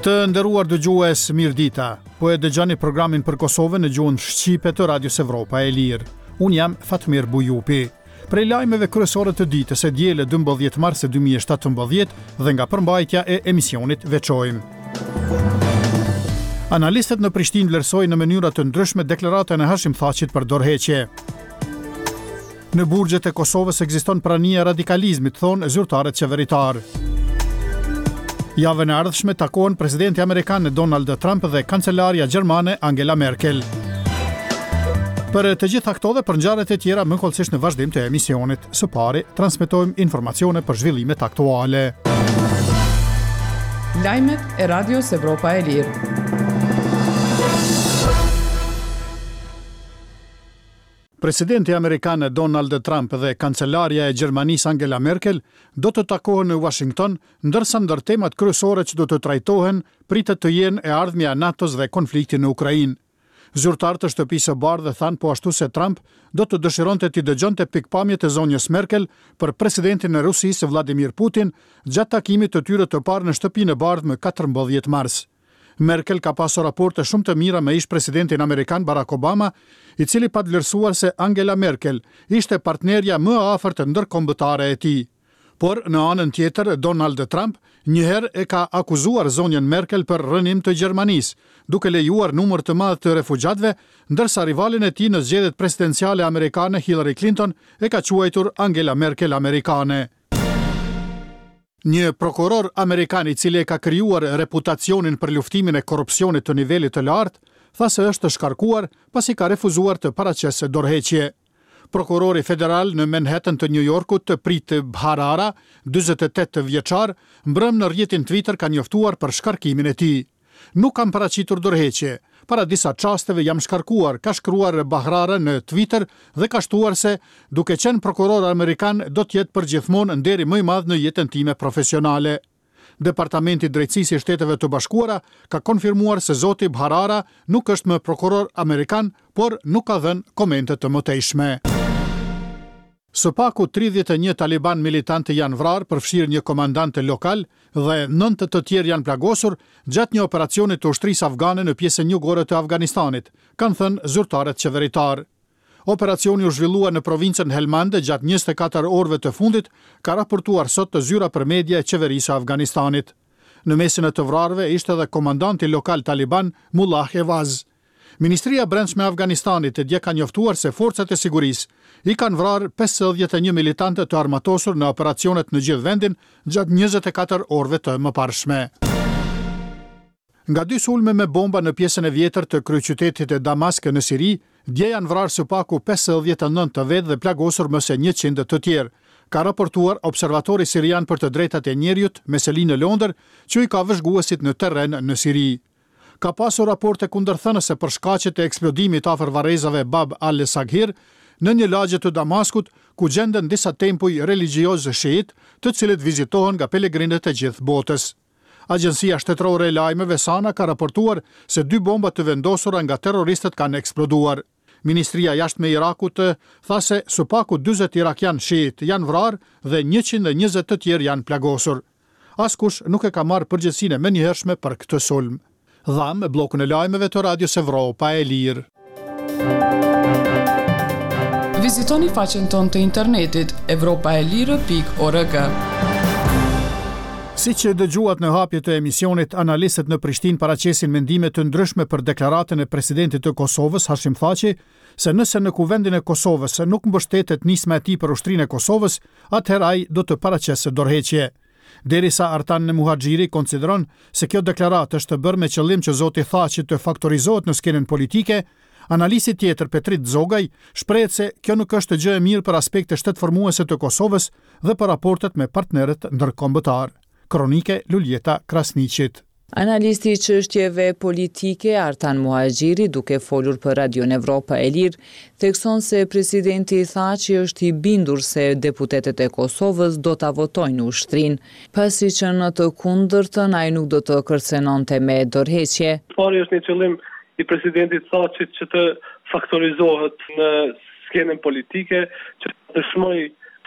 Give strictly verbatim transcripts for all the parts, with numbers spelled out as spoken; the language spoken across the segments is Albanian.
Të nderuar dëgjues, mirëdita. Po e dëgjoni programin për Kosovën në gjuhën shqipe të Radios Evropa e Lirë. Unë jam Fatmir Bujupi. Prej lajmeve kryesore të ditës së diele dymbëdhjetë mars dy mijë e shtatëmbëdhjetë dhe nga përmbajtja e emisionit veçojmë. Analistët në Prishtinë vlerësojnë në mënyra të ndryshme deklaratën e Hashim Thaqit për dorëheqje. Në burgjet e Kosovës ekziston prania e radikalizmit, thonë zyrtarët qeveritar. Javën e ardhshme takohen presidenti amerikan Donald Trump dhe kancelarja gjermane Angela Merkel. Për të gjitha këto dhe për ngjarjet e tjera më kollësisht në vazhdim të emisionit. Së pari, transmetojmë informacione për zhvillimet aktuale. Lajmet e Radios Evropa e Lirë. Presidenti amerikan Donald Trump dhe kancelarja e Gjermanisë Angela Merkel do të takohen në Washington, ndërsa ndër temat kryesore që do të trajtohen pritet të jenë e ardhmja e NATO-s dhe konflikti në Ukrainë. Zyrtarët të Shtëpisë së Bardhë thanë po ashtu se Trump do të dëshironte të dëgjonte pikpamjet e zonjës Merkel për presidentin e Rusisë Vladimir Putin gjatë takimit të tyre të parë në Shtëpinë e Bardhë më katërmbëdhjetë mars. Merkel ka pasur raporte shumë të mira me ish presidentin amerikan Barack Obama, i cili pa vlerësuar se Angela Merkel ishte partnerja më e afërt ndërkombëtare e tij. Por në anën tjetër, Donald Trump njëherë e ka akuzuar zonjën Merkel për rënim të Gjermanisë, duke lejuar numër të madh të refugjatëve, ndërsa rivalin e tij në zgjedhjet presidenciale amerikane Hillary Clinton e ka quajtur Angela Merkel amerikane. Një prokuror amerikan i cili e ka krijuar reputacionin për luftimin e korrupsionit të nivelit të lartë, tha se është shkarkuar pasi ka refuzuar të paraqesë dorëheqje. Prokurori federal në Manhattan të New Yorkut, të Prit Bharara, dyzet e tetë vjeçar, mbrëm në rrjetin Twitter ka njoftuar për shkarkimin e tij. Nuk kam paraqitur dorëheqje. Para disa çasteve jam shkarkuar, ka shkruar Bharara në Twitter dhe ka shtuar se duke qenë prokuror amerikan do të jetë përgjithmonë nderi më i madh në jetën time profesionale. Departamenti i Drejtësisë së Shteteve të Bashkuara ka konfirmuar se zoti Bharara nuk është më prokuror amerikan, por nuk ka dhënë komente të mëtejshme. Së paku tridhjetë e një taliban militantë janë vrarë, përfshirë një komandant lokal dhe nëntë të tjerë janë plagosur gjatë një operacioni të ushtrisë afgane në pjesën jugore të Afganistanit, kanë thënë zyrtarët qeveritar. Operacioni u zhvillua në provincën Helmand gjatë njëzet e katër orëve të fundit, ka raportuar sot të zyra për media e qeverisë së Afganistanit. Në mesin e të vrarëve ishte edhe komandanti lokal taliban Mullah Evaz. Ministria e Brendshme e Afganistanit dje ka njoftuar se forcat e sigurisë i kanë vrarë pesëdhjetë e një militantë të armatosur në operacionet në gjithë vendin gjatë njëzet e katër orëve të mëparshme. Nga dy sulme me bomba në pjesën e vjetër të kryeqytetit e Damask në Siri, dje janë vrarë së paku pesëdhjetë e nëntë të vetë dhe plagosur më se njëqind të tjerë, ka raportuar Observatori Sirian për të drejtat e njerëzit me seli në Londër, që i ka vëzhguesit në terren në Siri. Ka pasur raporte kundërthënëse për shkaqet e eksplodimit afër varrezave Bab al-Saghir në një lagje të Damaskut, ku gjenden disa tempuj religjioz shiit, të cilët vizitohen nga pelegrinët e gjithë botës. Agjencia shtetërore e lajmeve SANA ka raportuar se dy bomba të vendosura nga terroristët kanë eksploduar. Ministria e Jashtme e Irakut tha se së paku dyzet irakian shiit janë vrarë dhe njëqind e njëzet të tjerë janë plagosur. Askush nuk e ka marrë përgjegjësinë e menjëhershme për këtë sulm. Dham blokun e lajmeve të Radios Evropa e Lirë. Vizitoni faqen tonë të internetit evropa e lirë pikë org. Siç e dëgjuat në hapje të emisionit, analistët në Prishtinë paraqesin mendime të ndryshme për deklaratën e presidentit të Kosovës Hashim Thaçi, se nëse në kuvendin e Kosovës nuk mbështetet nisma e tij për ushtrinë e Kosovës, atëherë ai do të paraqesë dorëheqje. Derisa Artan Muhaxhiri konsideron se kjo deklaratë është bërë me qëllim që zoti Thaçi të faktorizohet në skenën politike, analisti tjetër Petrit Zogaj shprehet se kjo nuk është gjë e mirë për aspekte shtetformuese të Kosovës dhe për raportet me partnerët ndërkombëtar. Kronike Luljeta Krasniqit. Analisti i çështjeve politike Artan Muhaxhiri, duke folur për Radion Evropa e Lirë, thekson se presidenti Thaçi është i bindur se deputetët e Kosovës do ta votojnë ushtrinë, pasi që në të kundërtën ai nuk do të kërcenonte me dorëheqje. Pari është një qëllim i presidentit Thaçit që të faktorizohet në skenën politike, që të dëshmoj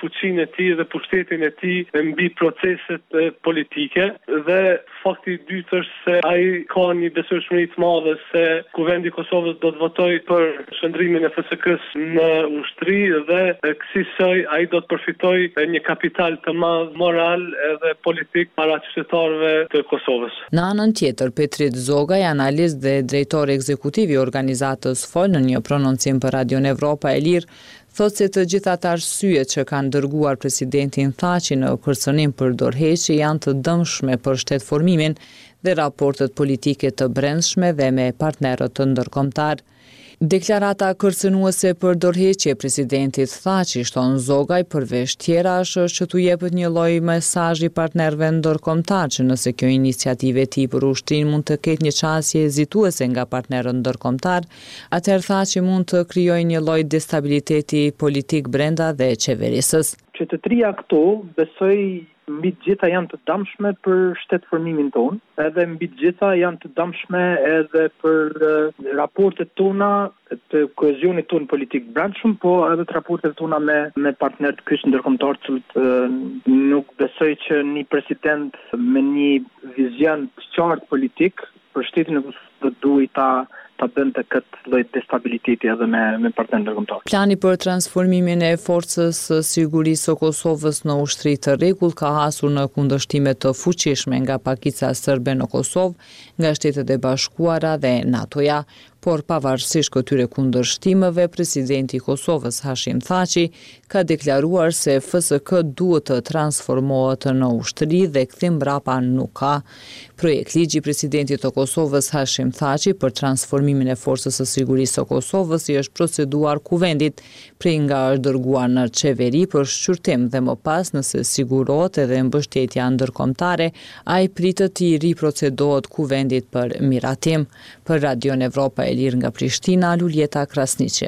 fuqinë e tij dhe pushtetin e tij mbi proceset politike dhe fakti i dytë është se ai ka një besueshmëri të madhe se Kuvendi i Kosovës do të votojë për shndrimin e F S K-s në ushtri dhe kësaj ai do të përfitojë një kapital të madh moral edhe politik para qytetarëve të Kosovës. Në anën tjetër, Petrit Zogaj, analist dhe drejtor ekzekutiv i organizatës F O L, në një prononcim për Radion Evropa e Lirë, thotë se të gjithat arsyet që kanë dërguar presidentin Thaçi në kërcënim për dorëheqje janë të dëmshme për shtetformimin dhe raportet politike të brendshme dhe me partnerët të ndërkombëtar. Deklarata kërcënuese për dorëheqje e presidentit Thaçi, shton Zogaj, përveç tjera është që t'u jepet një lloj mesazhi partnerëve ndërkombëtar që nëse kjo iniciativë e tij për ushtrinë mund të ketë një çësje hezituese nga partnerët ndërkombëtar, atëherë Thaçi mund të krijojë një lloj destabiliteti politik brenda dhe qeverisës. Që të trija këto besoj mbi të gjitha janë të dëmshme për shtetformimin tonë, edhe mbi të gjitha janë të dëmshme edhe për uh, raportet tona, të kohezionit tonë politik brendshëm, po edhe të raportet tona me me partnerët kyç ndërkombëtar, që uh, nuk besoj që një president me një vizion të qartë politik për shtetin e Kosovës do duhet ta ta bënte këtë lloj destabiliteti edhe me me partnerët ndërkombëtar. Plani për transformimin e forcës së sigurisë së Kosovës në ushtri të rregull ka hasur në kundërshtime të fuqishme nga pakica serbe në Kosovë, nga Shtetet e Bashkuara dhe NATO-ja. Por pavarësisht këtyre kundërshtimeve, presidenti i Kosovës Hashim Thaçi ka deklaruar se F S K duhet të transformohet në ushtri dhe kthim mbrapa nuk ka. Projekt ligji i presidentit të Kosovës Hashim Thaçi për transformimin e forcës së sigurisë së Kosovës i është proceduar kuvendit, prej nga është dërguar në qeveri për shqyrtim dhe më pas, nëse sigurohet edhe mbështetja ndërkombëtare, ai pritet të i riprocedohet kuvendit për miratim. Për Radion Evropa e Lirë nga Prishtina, Luljeta Krasniqi.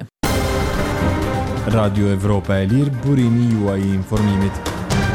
Radio Evropa e Lirë, burimi juaj i informimit.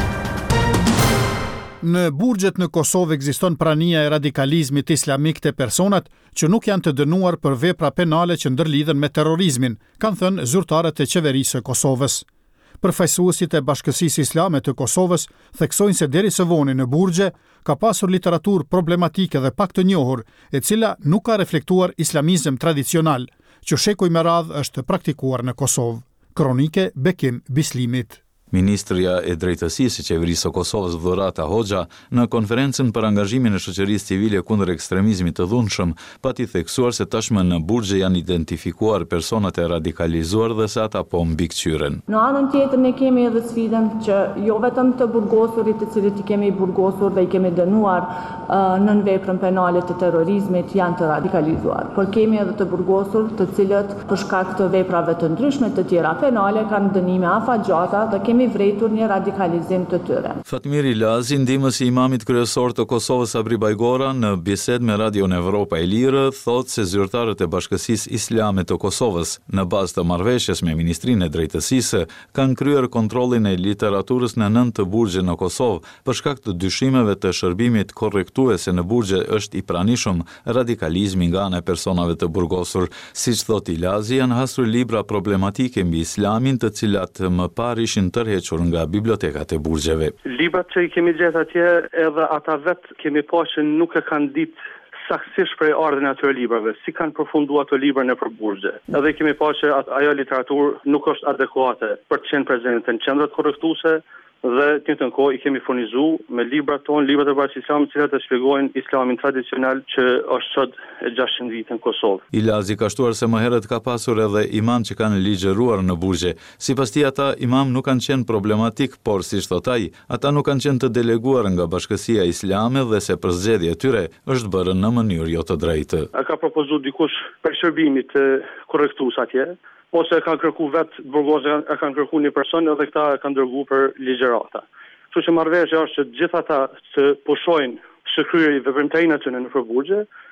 Në burgjet në Kosovë ekziston prania e radikalizmit islamik të personat që nuk janë të dënuar për vepra penale që ndërlidhen me terrorizmin, kanë thënë zyrtarët e qeverisë së Kosovës. Përfaqësuesit e Bashkësisë Islame të Kosovës theksojnë se deri së voni në burgje ka pasur literaturë problematike dhe pak të njohur, e cila nuk ka reflektuar islamizëm tradicional, që shekuj me radhë është praktikuar në Kosovë. Kronike Bekim Bislimit. Ministrja e Drejtësisë së Qeverisë së Kosovës Dhurata Hoxha në konferencën për angazhimin e shoqërisë civile kundër ekstremizmit të dhunshëm pati theksuar se tashmë në burgje janë identifikuar personat e radikalizuar dhe se ata po mbikëqyren. Në anën tjetër ne kemi edhe sfidën që jo vetëm të burgosurit të cilët i kemi burgosur dhe i kemi dënuar uh, nën veprën penale të terrorizmit janë të radikalizuar, por kemi edhe të burgosur të cilët për shkak të veprave të ndryshme të tjera penale kanë dënime afatgjata dhe kemi vretur një radikalizim të tyre. Fatmir Ilazi, ndihmës i imamit kryesor të Kosovës Sabri Bajgora, në bisedë me Radion Evropa e Lirë, thotë se zyrtarët e Bashkësisë Islame të Kosovës, në bazë të marrëveshjes me Ministrinë e Drejtësisë, kanë kryer kontrollin e literaturës në nëntë burgje në Kosovë, për shkak të dyshimeve të shërbimit korrektuese në burgje është i pranishëm radikalizmi nga ana e personave të burgosur. Siç thotë Ilazi, janë hasur libra problematike mbi islamin, të cilat më parë ishin tërhequr nga bibliotekat e burgjeve. Librat që i kemi gjetë atje, edhe ata vetë kemi pa që nuk e kanë ditë saktësisht prej ardhen e atyre librave, si kanë përfunduar ato libra në përburgje. Edhe kemi pa që ajo literaturë nuk është adekuate për të qenë prezente në qendrat korrektuese, dhe të njëjtën kohë i kemi furnizuar me librat tonë, librat e Bashkisë Islamit, të cilat e shpjegojnë islamin tradicional që është sot e gjashtëqind vite në Kosovë. Ilazi ka shtuar se më herët ka pasur edhe imam që kanë ligjëruar në burgje. Sipas tij ata imam nuk kanë qenë problematik, por siç thot ai, ata nuk kanë qenë të deleguar nga Bashkësia Islame dhe se për zgjedhje e tyre është bërë në mënyrë jo të drejtë. A ka propozuar dikush për shërbimit korrektues atje? Ose e kanë kërku vetë burgosë, e kanë kërku një person edhe këta e kanë dërgu për ligjërata. Kështu që marrëveshja është që gjithë ata që pushojnë shkryerje veprimtaria aty në përburgje,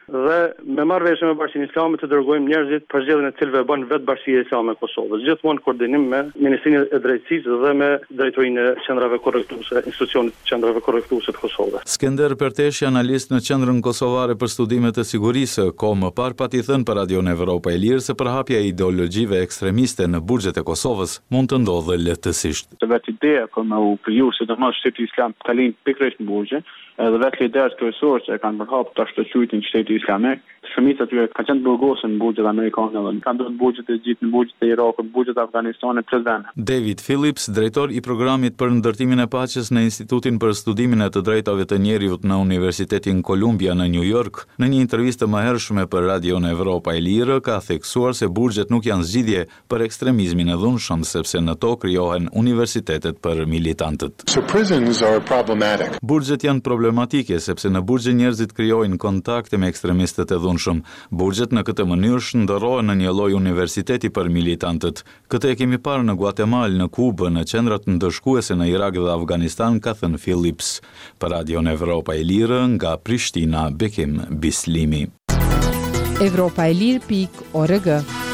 dhe me marrëveshje me Bashkinë Islame të dërgojmë njerëzit për zgjedhjen e cilëve bën vetë Bashkia Islame e Kosovës, gjithmonë koordinim me Ministrinë e Drejtësisë dhe me Drejtorinë e Qendrave Korrektuese, institucionit të Qendrave Korrektuese të Kosovës. Skender Perteshi, analist në Qendrën Kosovare për Studime të Sigurisë, ko më parë pati thënë për Radio Evropa e Lirë se përhapja e ideologjive ekstremiste në burgjet e Kosovës mund të ndodhë lehtësisht. Vetë ideja për me u kriju sidomos shteti islam të kalin pikërisht në burgje, edhe vetë liderët kryesorë që e kanë përhapur ta shtoqujtin shteti islamik, shumica e tyre kanë qenë burgosur në burgjet amerikane dhe kanë dhënë burgjet e gjithë në burgjet e Irakut, burgjet e Afganistanit të vende. David Phillips, drejtor i programit për ndërtimin e paqes në Institutin për Studimin e të Drejtave të Njerëzit në Universitetin Columbia në New York, në një intervistë më hershme për Radio Evropa e Lirë, ka theksuar se burgjet nuk janë zgjidhje për ekstremizmin e dhunshëm, sepse në to krijohen universitetet për militantët. So prisons are problematic. Burgjet janë problematike sepse në burgje njerëzit krijojnë kontakte me ekstremistët e dhunshëm. Burgjet në këtë mënyrë shndërrohen në një lloj universiteti për militantët. Këtë e kemi parë në Guatemala, në Kubë, në qendrat ndëshkuese në Irak dhe Afganistan, ka thënë Phillips. Për Radio Evropa e Lirë, nga Prishtina, Bekim Bislimi. Evropa e Lirë pikë org.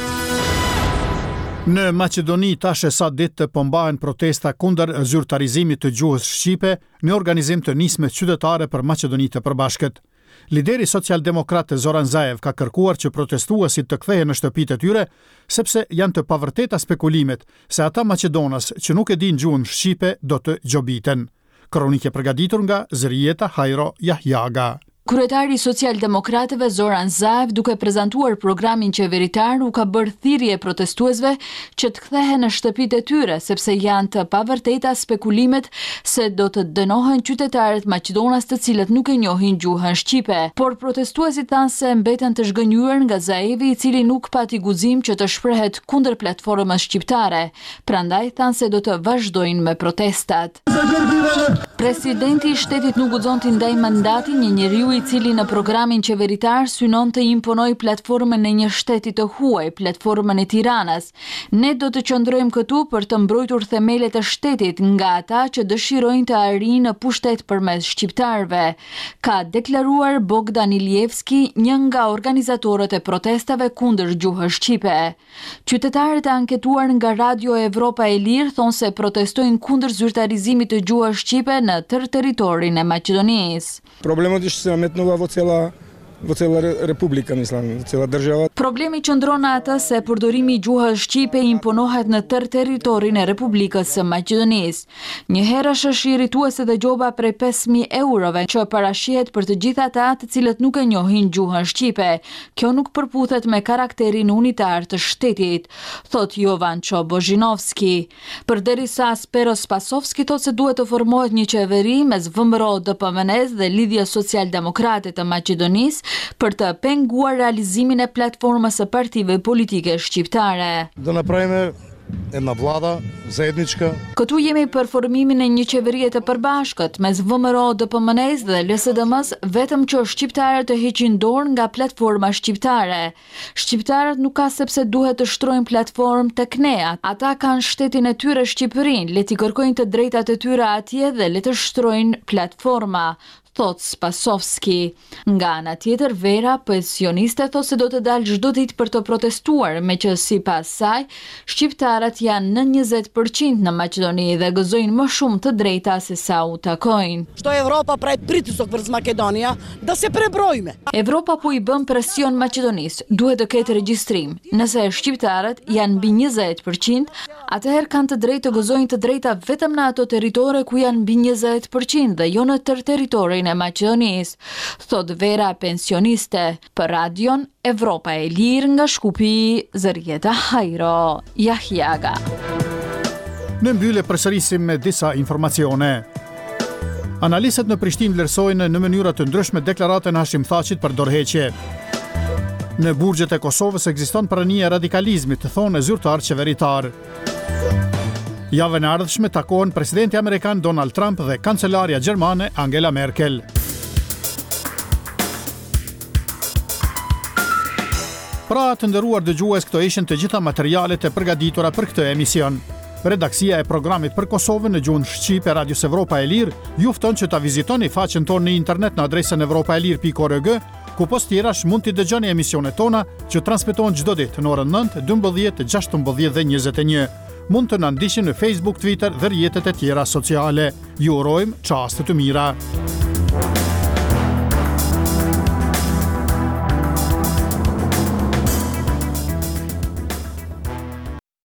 Në Maqedoni tash e sa ditë po mbahen protesta kundër zyrtarizimit të gjuhës shqipe në organizim të nisme qytetare për Maqedoni të Përbashkët. Lideri socialdemokrat Zoran Zaev ka kërkuar që protestuesit të kthehen në shtëpitë e tyre, sepse janë të pavërteta spekulimet se ata maqedonas që nuk e dinë gjuhën shqipe do të gjobiten. Kronikë e përgatitur nga Zërieta Hajro Jahjaga. Kryetari Socialdemokratëve Zoran Zaev, duke prezantuar programin qeveritar, u ka bërë thirrje protestuesve që të kthehen në shtëpitë e tyre, sepse janë të pavërteta spekulimet se do të dënohen qytetarët maqedonas të cilët nuk e njohin gjuhën shqipe. Por protestuesit thanë se mbeten të zhgënjur nga Zaevi, i cili nuk pati guxim që të shprehet kundër platformës shqiptare. Prandaj thanë se do të vazhdojnë me protestat. Presidenti i shtetit nuk guxon të ndaj mandatin një njeriu i cili në programin qeveritar synon të imponoj platformën e një shteti të huaj, platformën e Tiranës. Ne do të qëndrojmë këtu për të mbrojtur themelet e shtetit nga ata që dëshirojnë të arrijnë në pushtet përmes shqiptarëve, ka deklaruar Bogdan Ilievski, një nga organizatorët e protestave kundër gjuhës shqipe. Qytetarët e anketuar nga Radio Evropa e Lirë thonë se protestojnë kundër zyrtarizimit të gjuhës shqipe në tërë territorin e Maqedonisë. Problemet është se metnova vo cela vo cela republika në Islam, cela država. Problemi qëndron atë se përdorimi i gjuhës shqipe imponohet në tërë territorin e Republikës së Maqedonisë. Një herë është irrituese dhe gjoba prej pesë mijë eurove që parashihet për të gjithë ata të cilët nuk e njohin gjuhën shqipe. Kjo nuk përputhet me karakterin unitar të shtetit, thot Jovancho Bozhinovski. Përderisa Speros Spasovski thot se duhet të formohet një qeveri mes V M R O D P M N S dhe Lidhjes Socialdemokrate të Maqedonisë për të penguar realizimin e platformës së partive politike shqiptare. Do napravime jedna vlada zajednička. Këtu jemi për formimin e një qeverie të përbashkët mes V M R O D P M N S dhe L S D M-s, vetëm që shqiptarët të heqin dorë nga platforma shqiptare. Shqiptarët nuk ka sepse duhet të shtrojnë platformë tek ne. Ata kanë shtetin e tyre Shqipërinë, le t'i kërkojnë të drejtat e tyre atje dhe le të shtrojnë platforma, thot Spasovski. Nga ana tjetër, Vera, pensioniste, thot se do të dalë çdo ditë për të protestuar, me që sipas saj, shqiptarët janë në njëzet përqind në Maqedoni dhe gëzojnë më shumë të drejta se sa u takojnë. Što Evropa pravi pritisak vërz Makedonija da se prebrojme. Evropa po i bën presion Maqedonisë, duhet të ketë regjistrim. Nëse shqiptarët janë mbi njëzet përqind, atëherë kanë të drejtë të gëzojnë të drejta vetëm në ato territore ku janë mbi njëzet përqind dhe jo në tërë territorin e Maqedonisë, thot Vera, pensioniste. Për radion Evropa e Lirë nga Shkupi, Zërieta Hajro Jahjaga. Në mbyllje përsërisim me disa informacione. Analistët në Prishtinë vlerësojnë në mënyra të ndryshme deklaratën e Hashim Thaqit për dorëheqje. Në burgjet e Kosovës ekziston prania e radikalizmit, thonë zyrtar qeveritar. Javën e ardhshme takohen presidenti amerikan Donald Trump dhe kancelarja gjermane Angela Merkel. Pra të nderuar dëgjues, këto ishin të gjitha materialet e përgatitura për këtë emision. Redaksia e programit për Kosovën në gjuhën shqipe Radios Evropa e Lirë ju fton që ta vizitoni faqen tonë në internet në adresën evropaelir pikë org ku post tjerash mund t'i dëgjoni emisionet tona që transmetohen çdo ditë në orën nëntë, dymbëdhjetë, gjashtëmbëdhjetë dhe njëzet e një. Mund të na ndiqni në Facebook, Twitter dhe rrjetet e tjera sociale. Ju urojmë çaste të mira.